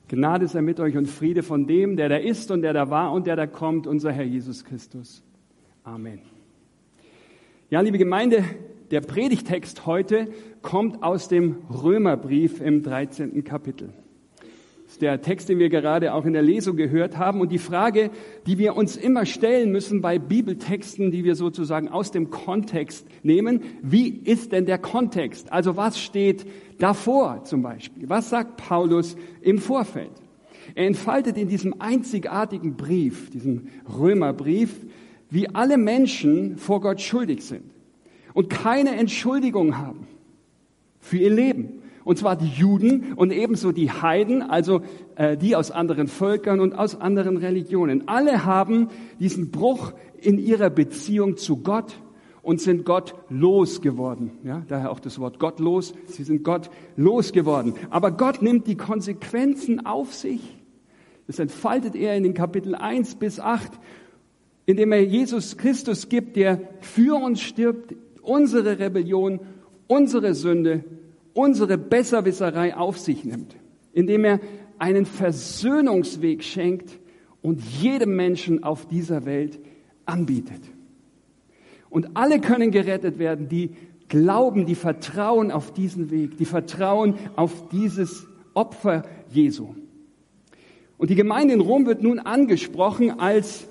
Gnade sei mit euch und Friede von dem, der da ist und der da war und der da kommt, unser Herr Jesus Christus. Amen. Ja, liebe Gemeinde, der Predigtext heute kommt aus dem Römerbrief im 13. Kapitel. Das ist der Text, den wir gerade auch in der Lesung gehört haben. Und die Frage, die wir uns immer stellen müssen bei Bibeltexten, die wir sozusagen aus dem Kontext nehmen: Wie ist denn der Kontext? Also was steht davor zum Beispiel? Was sagt Paulus im Vorfeld? Er entfaltet in diesem einzigartigen Brief, diesem Römerbrief, wie alle Menschen vor Gott schuldig sind und keine Entschuldigung haben für ihr Leben. Und zwar die Juden und ebenso die Heiden, also die aus anderen Völkern und aus anderen Religionen. Alle haben diesen Bruch in ihrer Beziehung zu Gott und sind Gott losgeworden. Ja, daher auch das Wort gottlos. Sie sind Gott losgeworden. Aber Gott nimmt die Konsequenzen auf sich. Das entfaltet er in den Kapitel 1 bis 8, indem er Jesus Christus gibt, der für uns stirbt, unsere Rebellion, unsere Sünde, unsere Besserwisserei auf sich nimmt, indem er einen Versöhnungsweg schenkt und jedem Menschen auf dieser Welt anbietet. Und alle können gerettet werden, die glauben, die vertrauen auf diesen Weg, die vertrauen auf dieses Opfer Jesu. Und die Gemeinde in Rom wird nun angesprochen als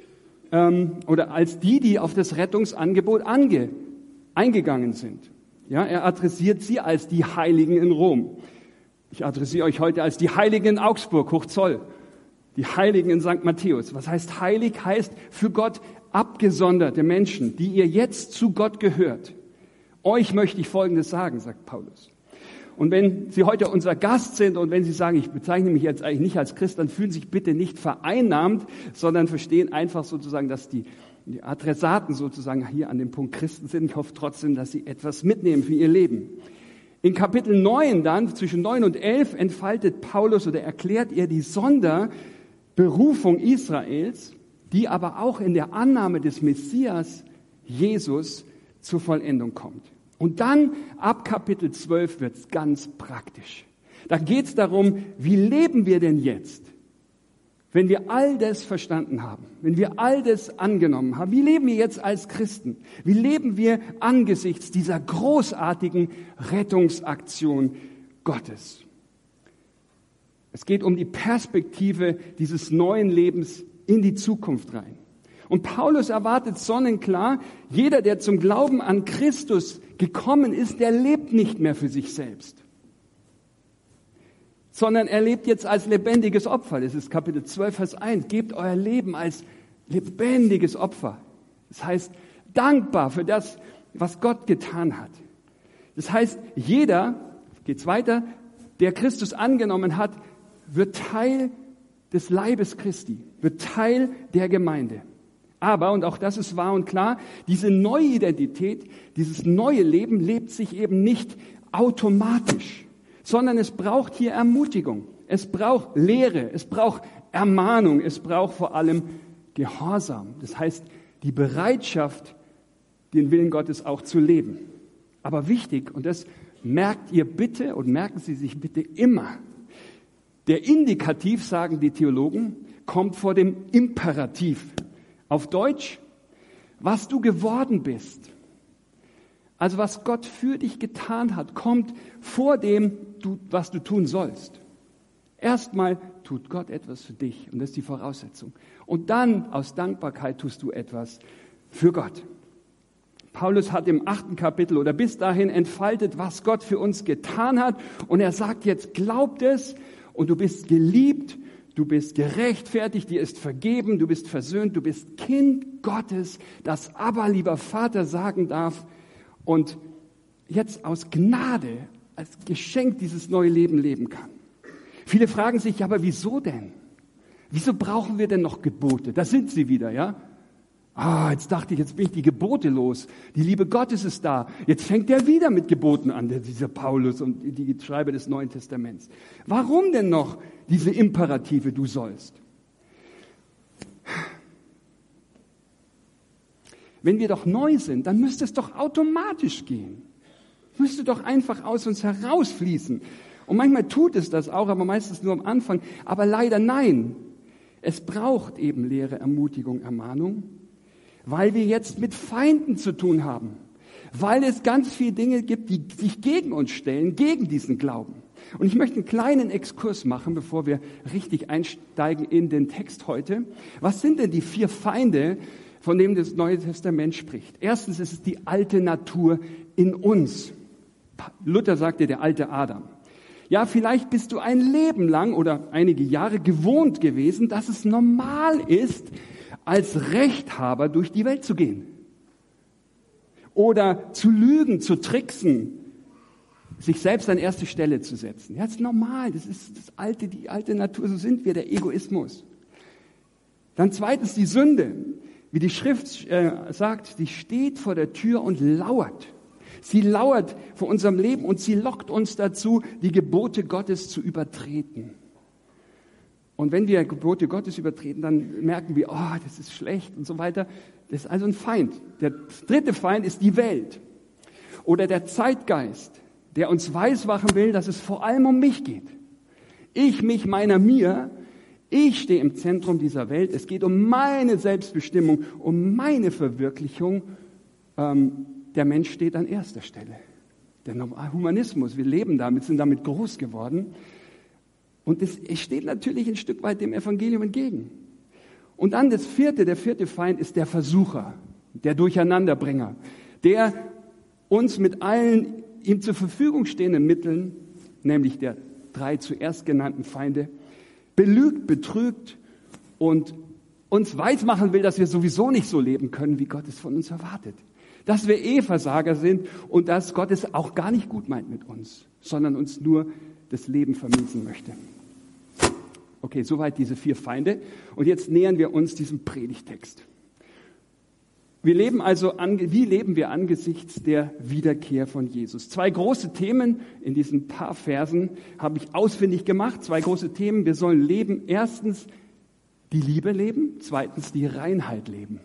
die auf das Rettungsangebot eingegangen sind. Ja, er adressiert sie als die Heiligen in Rom. Ich adressiere euch heute als die Heiligen in Augsburg, Hochzoll. Die Heiligen in St. Matthäus. Was heißt heilig? Heißt für Gott abgesonderte Menschen, die ihr jetzt zu Gott gehört. Euch möchte ich Folgendes sagen, sagt Paulus. Und wenn Sie heute unser Gast sind und wenn Sie sagen, ich bezeichne mich jetzt eigentlich nicht als Christ, dann fühlen Sie sich bitte nicht vereinnahmt, sondern verstehen einfach sozusagen, dass die Adressaten sozusagen hier an dem Punkt Christen sind. Ich hoffe trotzdem, dass Sie etwas mitnehmen für Ihr Leben. In Kapitel 9 dann, zwischen 9 und 11, entfaltet Paulus oder erklärt er die Sonderberufung Israels, die aber auch in der Annahme des Messias, Jesus, zur Vollendung kommt. Und dann, ab Kapitel 12, wird es ganz praktisch. Da geht es darum, wie leben wir denn jetzt, wenn wir all das verstanden haben, wenn wir all das angenommen haben? Wie leben wir jetzt als Christen? Wie leben wir angesichts dieser großartigen Rettungsaktion Gottes? Es geht um die Perspektive dieses neuen Lebens in die Zukunft rein. Und Paulus erwartet sonnenklar, jeder, der zum Glauben an Christus gekommen ist, der lebt nicht mehr für sich selbst, sondern er lebt jetzt als lebendiges Opfer. Das ist Kapitel 12, Vers 1. Gebt euer Leben als lebendiges Opfer. Das heißt, dankbar für das, was Gott getan hat. Das heißt, jeder, geht's weiter, der Christus angenommen hat, wird Teil des Leibes Christi, wird Teil der Gemeinde. Aber, und auch das ist wahr und klar, diese neue Identität, dieses neue Leben lebt sich eben nicht automatisch, sondern es braucht hier Ermutigung, es braucht Lehre, es braucht Ermahnung, es braucht vor allem Gehorsam. Das heißt, die Bereitschaft, den Willen Gottes auch zu leben. Aber wichtig, und das merkt ihr bitte und merken Sie sich bitte immer, der Indikativ, sagen die Theologen, kommt vor dem Imperativ. Auf Deutsch, was du geworden bist, also was Gott für dich getan hat, kommt vor dem, was du tun sollst. Erstmal tut Gott etwas für dich und das ist die Voraussetzung. Und dann aus Dankbarkeit tust du etwas für Gott. Paulus hat im 8. Kapitel oder bis dahin entfaltet, was Gott für uns getan hat. Und er sagt jetzt, glaubt es und du bist geliebt. Du bist gerechtfertigt, dir ist vergeben, du bist versöhnt, du bist Kind Gottes, das aber, lieber Vater, sagen darf und jetzt aus Gnade als Geschenk dieses neue Leben leben kann. Viele fragen sich, ja, aber wieso denn? Wieso brauchen wir denn noch Gebote? Da sind sie wieder, ja? Jetzt dachte ich, jetzt bin ich die Gebote los. Die Liebe Gottes ist da. Jetzt fängt er wieder mit Geboten an, dieser Paulus und die Schreiber des Neuen Testaments. Warum denn noch diese Imperative, du sollst? Wenn wir doch neu sind, dann müsste es doch automatisch gehen. Müsste doch einfach aus uns herausfließen. Und manchmal tut es das auch, aber meistens nur am Anfang. Aber leider nein. Es braucht eben Lehre, Ermutigung, Ermahnung, weil wir jetzt mit Feinden zu tun haben. Weil es ganz viele Dinge gibt, die sich gegen uns stellen, gegen diesen Glauben. Und ich möchte einen kleinen Exkurs machen, bevor wir richtig einsteigen in den Text heute. Was sind denn die 4 Feinde, von denen das Neue Testament spricht? Erstens ist es die alte Natur in uns. Luther sagte, der alte Adam. Ja, vielleicht bist du ein Leben lang oder einige Jahre gewohnt gewesen, dass es normal ist, als Rechthaber durch die Welt zu gehen. Oder zu lügen, zu tricksen, sich selbst an erste Stelle zu setzen. Ja, das ist normal, das ist die alte Natur, so sind wir, der Egoismus. Dann zweitens die Sünde. Wie die Schrift sagt, sie steht vor der Tür und lauert. Sie lauert vor unserem Leben und sie lockt uns dazu, die Gebote Gottes zu übertreten. Und wenn wir Gebote Gottes übertreten, dann merken wir, oh, das ist schlecht und so weiter. Das ist also ein Feind. Der dritte Feind ist die Welt oder der Zeitgeist, der uns weismachen will, dass es vor allem um mich geht. Ich, mich, meiner, mir. Ich stehe im Zentrum dieser Welt. Es geht um meine Selbstbestimmung, um meine Verwirklichung. Der Mensch steht an erster Stelle. Der Humanismus, wir leben damit, sind damit groß geworden. Und es steht natürlich ein Stück weit dem Evangelium entgegen. Und dann der vierte Feind ist der Versucher, der Durcheinanderbringer, der uns mit allen ihm zur Verfügung stehenden Mitteln, nämlich der 3 zuerst genannten Feinde, belügt, betrügt und uns weismachen will, dass wir sowieso nicht so leben können, wie Gott es von uns erwartet. Dass wir Versager sind und dass Gott es auch gar nicht gut meint mit uns, sondern uns nur das Leben vermiesen möchte. Okay, soweit diese 4 Feinde. Und jetzt nähern wir uns diesem Predigtext. Wie leben wir angesichts der Wiederkehr von Jesus? 2 große Themen in diesen paar Versen habe ich ausfindig gemacht. 2 große Themen. Wir sollen leben. Erstens die Liebe leben. Zweitens die Reinheit leben.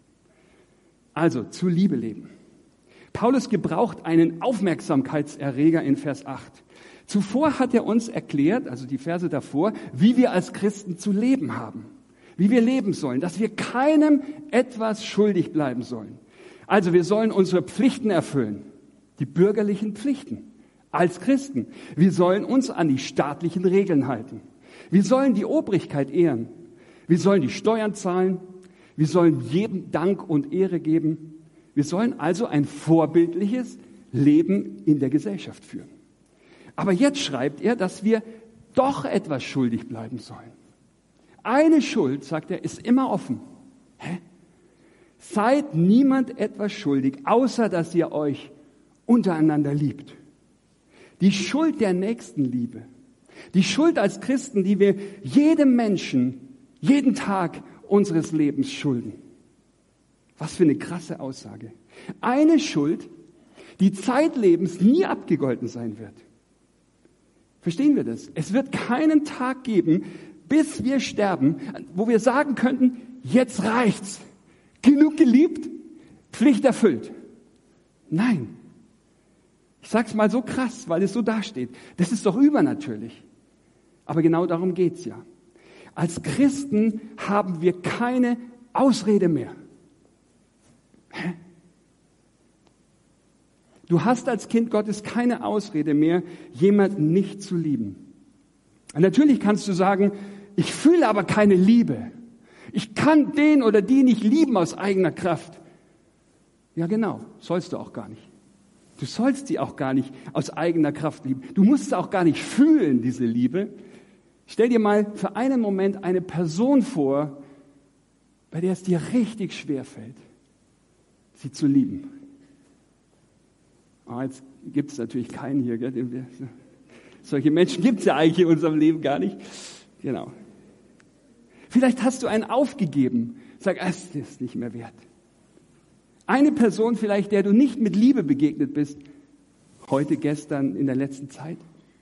Also zu Liebe leben. Paulus gebraucht einen Aufmerksamkeitserreger in Vers 8. Zuvor hat er uns erklärt, also die Verse davor, wie wir als Christen zu leben haben. Wie wir leben sollen, dass wir keinem etwas schuldig bleiben sollen. Also wir sollen unsere Pflichten erfüllen, die bürgerlichen Pflichten als Christen. Wir sollen uns an die staatlichen Regeln halten. Wir sollen die Obrigkeit ehren. Wir sollen die Steuern zahlen. Wir sollen jedem Dank und Ehre geben. Wir sollen also ein vorbildliches Leben in der Gesellschaft führen. Aber jetzt schreibt er, dass wir doch etwas schuldig bleiben sollen. Eine Schuld, sagt er, ist immer offen. Seid niemand etwas schuldig, außer dass ihr euch untereinander liebt. Die Schuld der Nächstenliebe, die Schuld als Christen, die wir jedem Menschen, jeden Tag unseres Lebens schulden. Was für eine krasse Aussage. Eine Schuld, die zeitlebens nie abgegolten sein wird. Verstehen wir das? Es wird keinen Tag geben, bis wir sterben, wo wir sagen könnten, jetzt reicht's. Genug geliebt, Pflicht erfüllt. Nein. Ich sag's mal so krass, weil es so dasteht. Das ist doch übernatürlich. Aber genau darum geht's ja. Als Christen haben wir keine Ausrede mehr. Du hast als Kind Gottes keine Ausrede mehr, jemanden nicht zu lieben. Und natürlich kannst du sagen, ich fühle aber keine Liebe. Ich kann den oder die nicht lieben aus eigener Kraft. Ja genau, sollst du auch gar nicht. Du sollst sie auch gar nicht aus eigener Kraft lieben. Du musst sie auch gar nicht fühlen, diese Liebe. Stell dir mal für einen Moment eine Person vor, bei der es dir richtig schwer fällt, sie zu lieben. Jetzt gibt es natürlich keinen hier. Gell? Solche Menschen gibt es ja eigentlich in unserem Leben gar nicht. Genau. Vielleicht hast du einen aufgegeben. Sag, es ist nicht mehr wert. Eine Person vielleicht, der du nicht mit Liebe begegnet bist. Heute, gestern, in der letzten Zeit.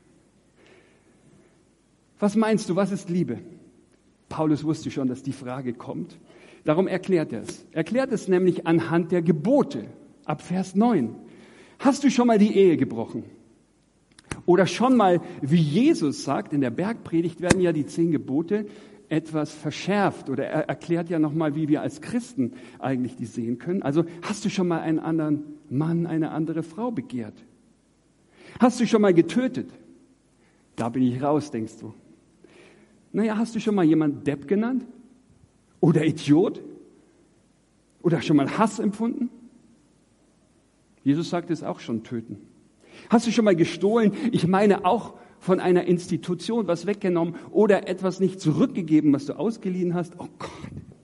Was meinst du, was ist Liebe? Paulus wusste schon, dass die Frage kommt. Darum erklärt er es. Er erklärt es nämlich anhand der Gebote. Ab Vers 9. Hast du schon mal die Ehe gebrochen? Oder schon mal, wie Jesus sagt, in der Bergpredigt werden ja die 10 Gebote etwas verschärft. Oder er erklärt ja nochmal, wie wir als Christen eigentlich die sehen können. Also hast du schon mal einen anderen Mann, eine andere Frau begehrt? Hast du schon mal getötet? Da bin ich raus, denkst du. Naja, hast du schon mal jemanden Depp genannt? Oder Idiot? Oder schon mal Hass empfunden? Jesus sagt es auch schon, töten. Hast du schon mal gestohlen? Ich meine auch von einer Institution was weggenommen oder etwas nicht zurückgegeben, was du ausgeliehen hast. Oh Gott.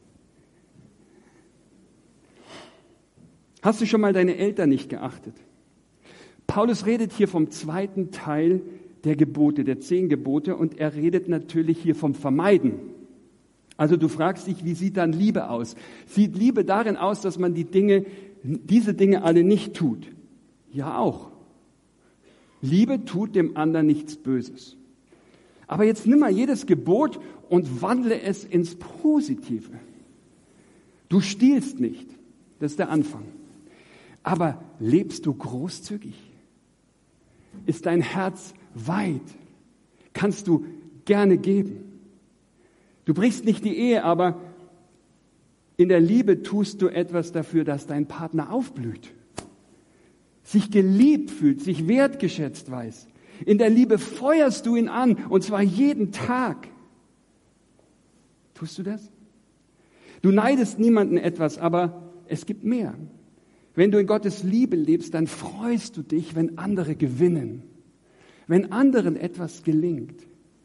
Hast du schon mal deine Eltern nicht geachtet? Paulus redet hier vom zweiten Teil der Gebote, der 10 Gebote, und er redet natürlich hier vom Vermeiden. Also du fragst dich, wie sieht dann Liebe aus? Sieht Liebe darin aus, dass man diese Dinge alle nicht tut? Ja, auch. Liebe tut dem anderen nichts Böses. Aber jetzt nimm mal jedes Gebot und wandle es ins Positive. Du stiehlst nicht, das ist der Anfang. Aber lebst du großzügig? Ist dein Herz weit? Kannst du gerne geben? Du brichst nicht die Ehe, aber in der Liebe tust du etwas dafür, dass dein Partner aufblüht, sich geliebt fühlt, sich wertgeschätzt weiß. In der Liebe feuerst du ihn an, und zwar jeden Tag. Tust du das? Du neidest niemanden etwas, aber es gibt mehr. Wenn du in Gottes Liebe lebst, dann freust du dich, wenn andere gewinnen, wenn anderen etwas gelingt,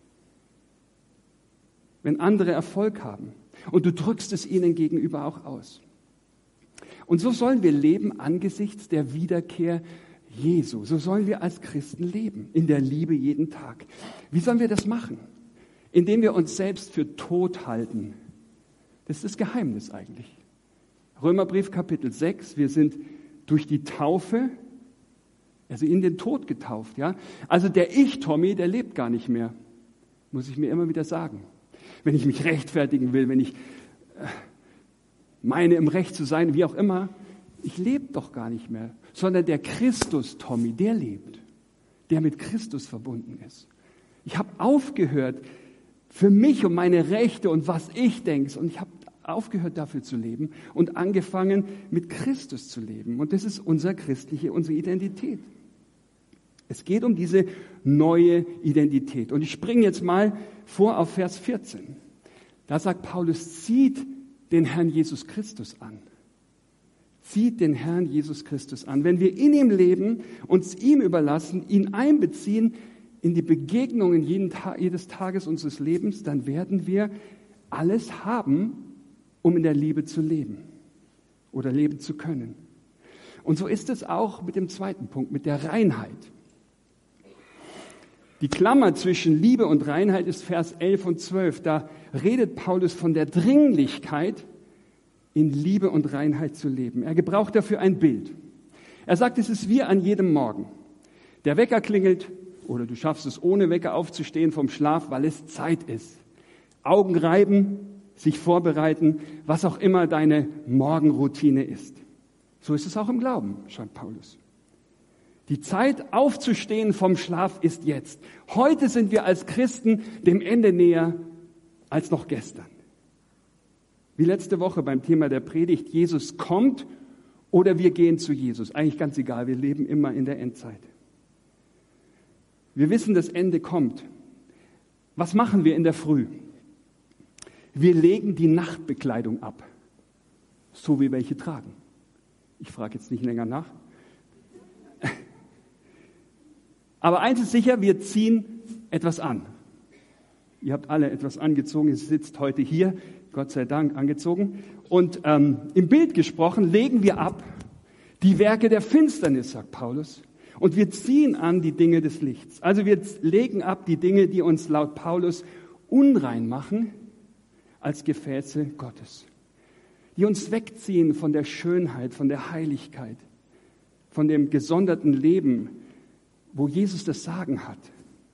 wenn andere Erfolg haben. Und du drückst es ihnen gegenüber auch aus. Und so sollen wir leben angesichts der Wiederkehr Jesu. So sollen wir als Christen leben, in der Liebe jeden Tag. Wie sollen wir das machen? Indem wir uns selbst für tot halten. Das ist das Geheimnis eigentlich. Römerbrief Kapitel 6, wir sind durch die Taufe, also in den Tod getauft. Ja? Also der Ich-Tommy, der lebt gar nicht mehr, muss ich mir immer wieder sagen. Wenn ich mich rechtfertigen will, wenn ich meine, im Recht zu sein, wie auch immer, ich lebe doch gar nicht mehr, sondern der Christus-Tommy, der lebt, der mit Christus verbunden ist. Ich habe aufgehört, für mich und meine Rechte und was ich denke, und ich habe aufgehört, dafür zu leben und angefangen, mit Christus zu leben. Und das ist unsere Identität. Es geht um diese neue Identität. Und ich springe jetzt mal vor auf Vers 14. Da sagt Paulus, zieht den Herrn Jesus Christus an. Zieht den Herrn Jesus Christus an. Wenn wir in ihm leben, uns ihm überlassen, ihn einbeziehen in die Begegnungen jedes Tages unseres Lebens, dann werden wir alles haben, um in der Liebe zu leben oder leben zu können. Und so ist es auch mit dem zweiten Punkt, mit der Reinheit. Die Klammer zwischen Liebe und Reinheit ist Vers 11 und 12. Da redet Paulus von der Dringlichkeit, in Liebe und Reinheit zu leben. Er gebraucht dafür ein Bild. Er sagt, es ist wie an jedem Morgen. Der Wecker klingelt oder du schaffst es ohne Wecker aufzustehen vom Schlaf, weil es Zeit ist. Augen reiben, sich vorbereiten, was auch immer deine Morgenroutine ist. So ist es auch im Glauben, schreibt Paulus. Die Zeit aufzustehen vom Schlaf ist jetzt. Heute sind wir als Christen dem Ende näher als noch gestern. Wie letzte Woche beim Thema der Predigt, Jesus kommt oder wir gehen zu Jesus. Eigentlich ganz egal, wir leben immer in der Endzeit. Wir wissen, das Ende kommt. Was machen wir in der Früh? Wir legen die Nachtbekleidung ab, so wie welche tragen. Ich frage jetzt nicht länger nach. Aber eins ist sicher, wir ziehen etwas an. Ihr habt alle etwas angezogen, ihr sitzt heute hier, Gott sei Dank angezogen. Und im Bild gesprochen legen wir ab die Werke der Finsternis, sagt Paulus. Und wir ziehen an die Dinge des Lichts. Also wir legen ab die Dinge, die uns laut Paulus unrein machen, als Gefäße Gottes. Die uns wegziehen von der Schönheit, von der Heiligkeit, von dem gesonderten Leben, wo Jesus das Sagen hat.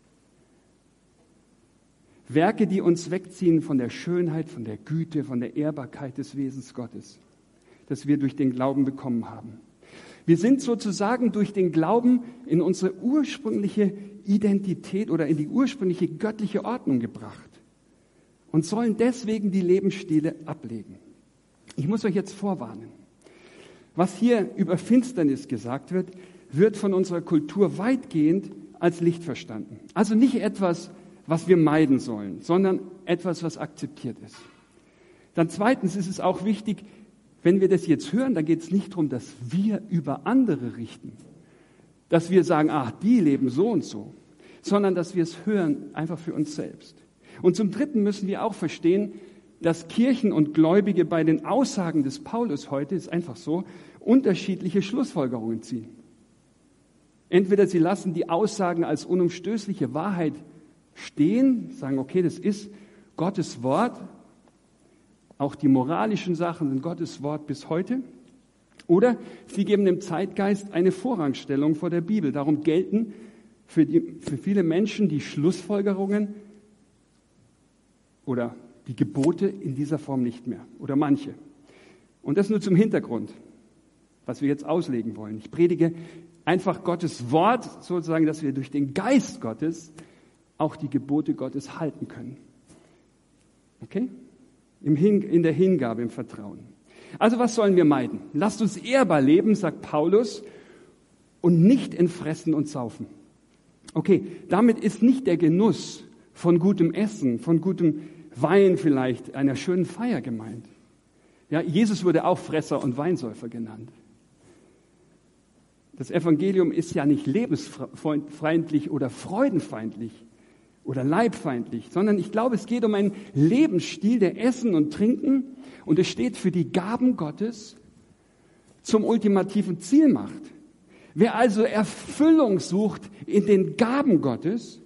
Werke, die uns wegziehen von der Schönheit, von der Güte, von der Ehrbarkeit des Wesens Gottes, das wir durch den Glauben bekommen haben. Wir sind sozusagen durch den Glauben in unsere ursprüngliche Identität oder in die ursprüngliche göttliche Ordnung gebracht und sollen deswegen die Lebensstile ablegen. Ich muss euch jetzt vorwarnen. Was hier über Finsternis gesagt wird, wird von unserer Kultur weitgehend als Licht verstanden. Also nicht etwas, was wir meiden sollen, sondern etwas, was akzeptiert ist. Dann zweitens ist es auch wichtig, wenn wir das jetzt hören, dann geht es nicht darum, dass wir über andere richten, dass wir sagen, ach, die leben so und so, sondern dass wir es hören, einfach für uns selbst. Und zum Dritten müssen wir auch verstehen, dass Kirchen und Gläubige bei den Aussagen des Paulus heute, ist einfach so, unterschiedliche Schlussfolgerungen ziehen. Entweder sie lassen die Aussagen als unumstößliche Wahrheit stehen, sagen, okay, das ist Gottes Wort, auch die moralischen Sachen sind Gottes Wort bis heute. Oder sie geben dem Zeitgeist eine Vorrangstellung vor der Bibel. Darum gelten für viele Menschen die Schlussfolgerungen oder die Gebote in dieser Form nicht mehr. Oder manche. Und das nur zum Hintergrund, was wir jetzt auslegen wollen. Ich predige einfach Gottes Wort, sozusagen, dass wir durch den Geist Gottes auch die Gebote Gottes halten können. Okay? In der Hingabe, im Vertrauen. Also was sollen wir meiden? Lasst uns ehrbar leben, sagt Paulus, und nicht in Fressen und Saufen. Okay, damit ist nicht der Genuss von gutem Essen, von gutem Wein vielleicht, einer schönen Feier gemeint. Ja, Jesus wurde auch Fresser und Weinsäufer genannt. Das Evangelium ist ja nicht lebensfeindlich oder freudenfeindlich oder leibfeindlich, sondern ich glaube, es geht um einen Lebensstil, der Essen und Trinken, und es steht für die Gaben Gottes zum ultimativen Ziel macht. Wer also Erfüllung sucht in den Gaben Gottes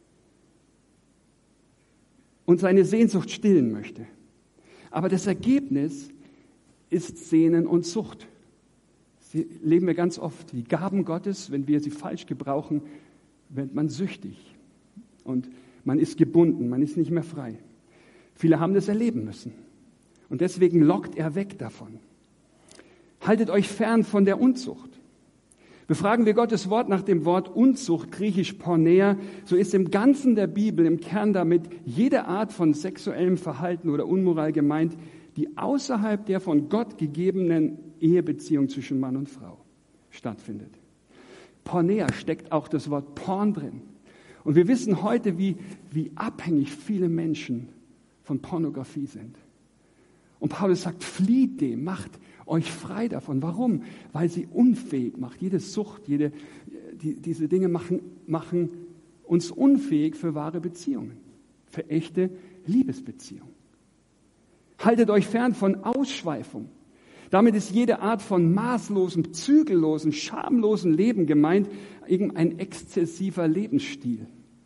und seine Sehnsucht stillen möchte. Aber das Ergebnis ist Sehnen und Sucht. Sie leben wir ganz oft. Die Gaben Gottes, wenn wir sie falsch gebrauchen, wird man süchtig. Und man ist gebunden, man ist nicht mehr frei. Viele haben das erleben müssen. Und deswegen lockt er weg davon. Haltet euch fern von der Unzucht. Befragen wir Gottes Wort nach dem Wort Unzucht, griechisch Porneia, so ist im Ganzen der Bibel im Kern damit jede Art von sexuellem Verhalten oder Unmoral gemeint, die außerhalb der von Gott gegebenen Ehebeziehung zwischen Mann und Frau stattfindet. Porneia steckt auch das Wort Porn drin. Und wir wissen heute, wie abhängig viele Menschen von Pornografie sind. Und Paulus sagt, flieht dem, macht euch frei davon. Warum? Weil sie unfähig macht. Jede Sucht, diese Dinge machen uns unfähig für wahre Beziehungen, für echte Liebesbeziehungen. Haltet euch fern von Ausschweifung. Damit ist jede Art von maßlosem, zügellosen, schamlosen Leben gemeint, irgendein exzessiver Lebensstil.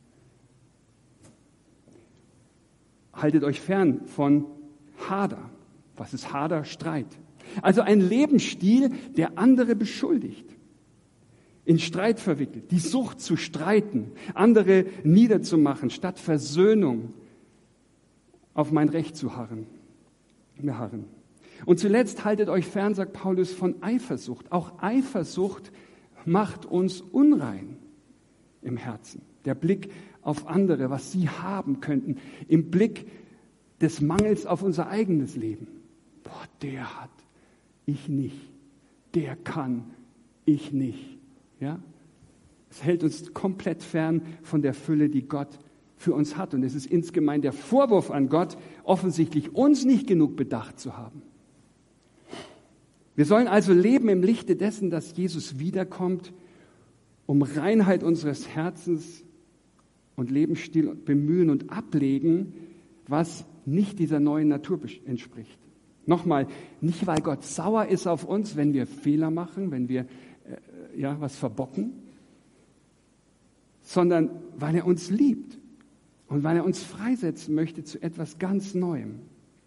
Haltet euch fern von Hader. Was ist Hader? Streit. Also ein Lebensstil, der andere beschuldigt, in Streit verwickelt, die Sucht zu streiten, andere niederzumachen, statt Versöhnung auf mein Recht zu harren. Und zuletzt haltet euch fern, sagt Paulus, von Eifersucht. Auch Eifersucht macht uns unrein im Herzen. Der Blick auf andere, was sie haben könnten, im Blick des Mangels auf unser eigenes Leben. Boah, der hat, ich nicht. Der kann, ich nicht. Ja? Es hält uns komplett fern von der Fülle, die Gott für uns hat. Und es ist insgemein der Vorwurf an Gott, offensichtlich uns nicht genug bedacht zu haben. Wir sollen also leben im Lichte dessen, dass Jesus wiederkommt, um Reinheit unseres Herzens und Lebensstil bemühen und ablegen, was nicht dieser neuen Natur entspricht. Nochmal, nicht weil Gott sauer ist auf uns, wenn wir Fehler machen, wenn wir was verbocken, sondern weil er uns liebt und weil er uns freisetzen möchte zu etwas ganz Neuem.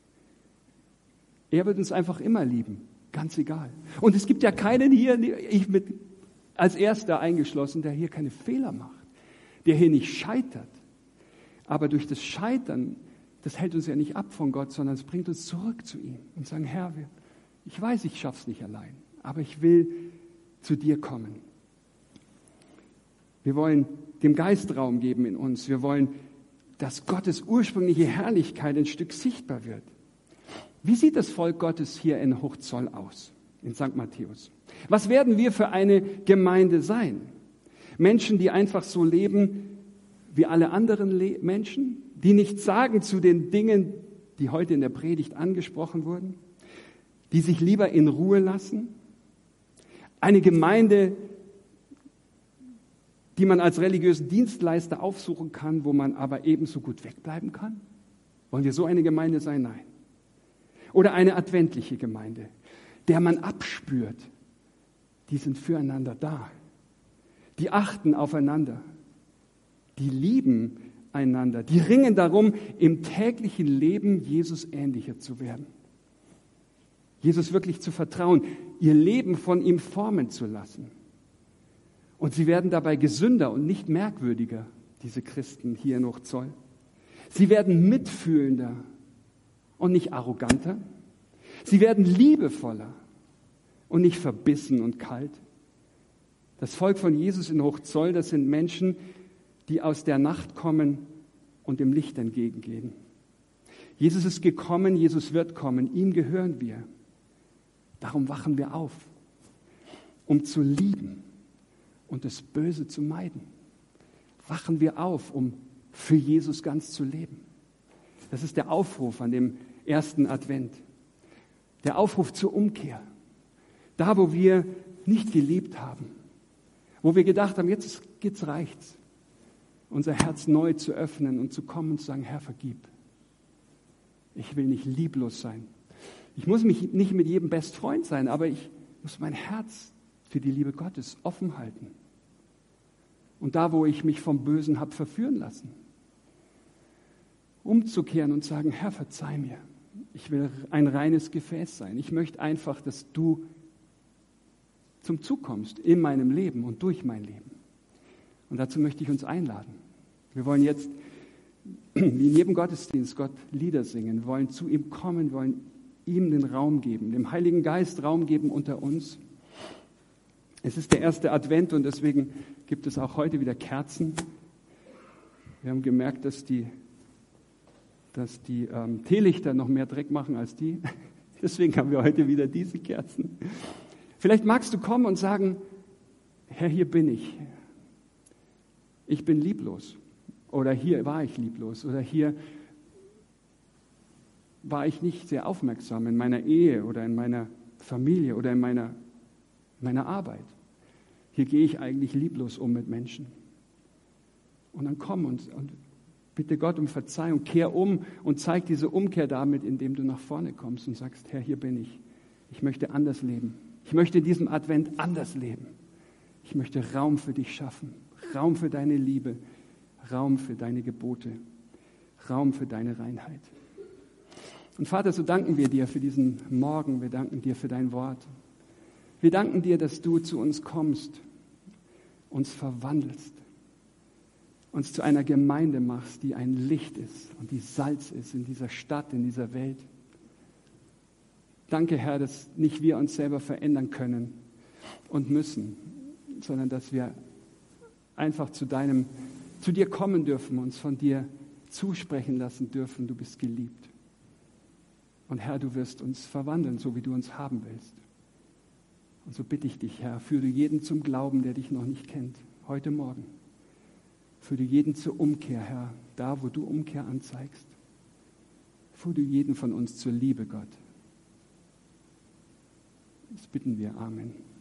Er wird uns einfach immer lieben. Ganz egal. Und es gibt ja keinen hier, ich mit als Erster eingeschlossen, der hier keine Fehler macht, der hier nicht scheitert. Aber durch das Scheitern, das hält uns ja nicht ab von Gott, sondern es bringt uns zurück zu ihm und sagen, Herr, ich weiß, ich schaff's nicht allein, aber ich will zu dir kommen. Wir wollen dem Geist Raum geben in uns. Wir wollen, dass Gottes ursprüngliche Herrlichkeit ein Stück sichtbar wird. Wie sieht das Volk Gottes hier in Hochzoll aus, in St. Matthäus? Was werden wir für eine Gemeinde sein? Menschen, die einfach so leben wie alle anderen Menschen, die nichts sagen zu den Dingen, die heute in der Predigt angesprochen wurden, die sich lieber in Ruhe lassen? Eine Gemeinde, die man als religiösen Dienstleister aufsuchen kann, wo man aber ebenso gut wegbleiben kann? Wollen wir so eine Gemeinde sein? Nein. Oder eine adventliche Gemeinde, der man abspürt, die sind füreinander da. Die achten aufeinander. Die lieben einander. Die ringen darum, im täglichen Leben Jesus ähnlicher zu werden. Jesus wirklich zu vertrauen, ihr Leben von ihm formen zu lassen. Und sie werden dabei gesünder und nicht merkwürdiger, diese Christen hier in Hochzoll. Sie werden mitfühlender und nicht arroganter. Sie werden liebevoller und nicht verbissen und kalt. Das Volk von Jesus in Hochzoll, das sind Menschen, die aus der Nacht kommen und dem Licht entgegengehen. Jesus ist gekommen, Jesus wird kommen, ihm gehören wir. Darum wachen wir auf, um zu lieben und das Böse zu meiden. Wachen wir auf, um für Jesus ganz zu leben. Das ist der Aufruf an dem ersten Advent. Der Aufruf zur Umkehr. Da, wo wir nicht geliebt haben, wo wir gedacht haben, jetzt reicht's, unser Herz neu zu öffnen und zu kommen und zu sagen, Herr, vergib. Ich will nicht lieblos sein. Ich muss mich nicht mit jedem Bestfreund sein, aber ich muss mein Herz für die Liebe Gottes offen halten. Und da, wo ich mich vom Bösen habe verführen lassen, umzukehren und sagen, Herr, verzeih mir. Ich will ein reines Gefäß sein. Ich möchte einfach, dass du zum Zug kommst in meinem Leben und durch mein Leben. Und dazu möchte ich uns einladen. Wir wollen jetzt, wie in jedem Gottesdienst, Gott Lieder singen. Wir wollen zu ihm kommen, wollen ihm den Raum geben, dem Heiligen Geist Raum geben unter uns. Es ist der erste Advent und deswegen gibt es auch heute wieder Kerzen. Wir haben gemerkt, dass die Teelichter noch mehr Dreck machen als die. Deswegen haben wir heute wieder diese Kerzen. Vielleicht magst du kommen und sagen, Herr, hier bin ich. Ich bin lieblos. Oder hier war ich lieblos. Oder hier war ich nicht sehr aufmerksam in meiner Ehe oder in meiner Familie oder in meiner Arbeit. Hier gehe ich eigentlich lieblos um mit Menschen. Und dann komm und bitte Gott um Verzeihung, kehr um und zeig diese Umkehr damit, indem du nach vorne kommst und sagst, Herr, hier bin ich. Ich möchte anders leben. Ich möchte in diesem Advent anders leben. Ich möchte Raum für dich schaffen, Raum für deine Liebe, Raum für deine Gebote, Raum für deine Reinheit. Und Vater, so danken wir dir für diesen Morgen, wir danken dir für dein Wort. Wir danken dir, dass du zu uns kommst, uns verwandelst, uns zu einer Gemeinde machst, die ein Licht ist und die Salz ist in dieser Stadt, in dieser Welt. Danke, Herr, dass nicht wir uns selber verändern können und müssen, sondern dass wir einfach zu dir kommen dürfen, uns von dir zusprechen lassen dürfen, du bist geliebt. Und Herr, du wirst uns verwandeln, so wie du uns haben willst. Und so bitte ich dich, Herr, führe jeden zum Glauben, der dich noch nicht kennt, heute Morgen. Führe jeden zur Umkehr, Herr, da, wo du Umkehr anzeigst. Führe jeden von uns zur Liebe, Gott. Das bitten wir. Amen.